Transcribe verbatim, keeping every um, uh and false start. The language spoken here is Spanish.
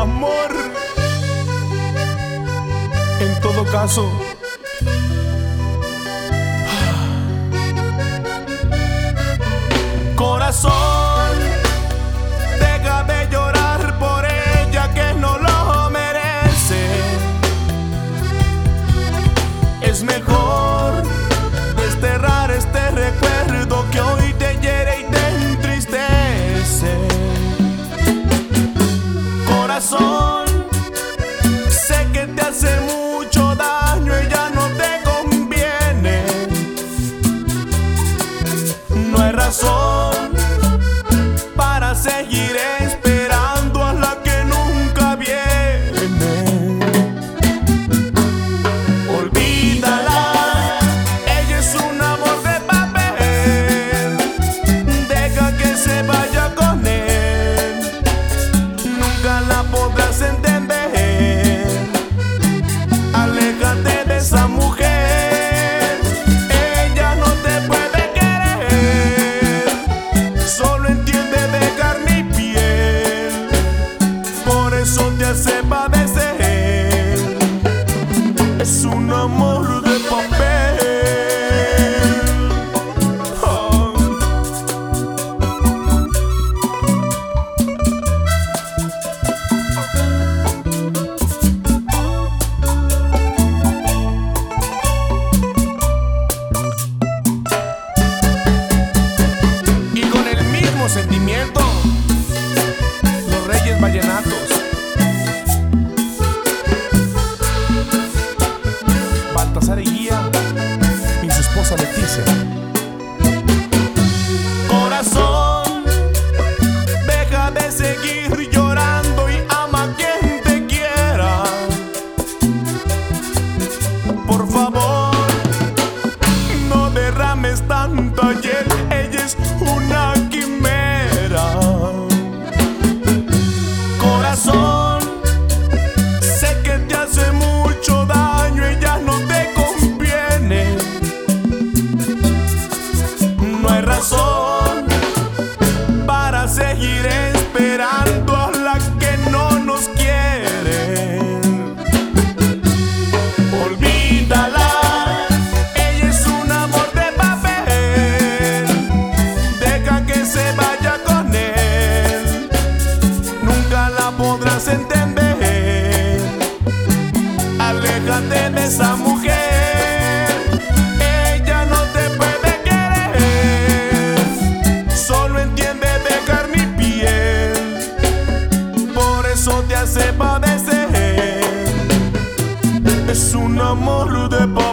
amor. En todo caso, corazón, deja de llorar por ella que no lo merece. Es mejor desterrar este recuerdo que hoy te hiere y te entristece. Corazón, sé que te hace mucho daño, ella no te conviene. No hay razón para seguir esperando a la que nunca viene. Olvídala, ella es un amor de papel. Deja que se vaya con él, nunca la podrás entender. Aléjate de esa mujer, ella no te puede querer. Solo entiende de carne y piel, por eso te hace padecer. Es un amor de papel. Oh. Y con el mismo sentimiento, los Reyes Vallenatos. Baltasar Eguía y su esposa Leticia. Corazón, deja de seguir llorando y ama a quien te quiera. Por favor, no derrames tanta hiel, ella es una quimera. Corazón, sé que te hace mucho daño, ella no te conviene. No hay razón para seguir esperando a la que no nos quiere. Olvídala, ella es un amor de papel. Deja que se vaya con él, nunca la podrás entender. Aléjate de esa mujer, ella no te puede querer. Solo entiende de carne y piel, por eso te hace padecer. Es un amor de papel.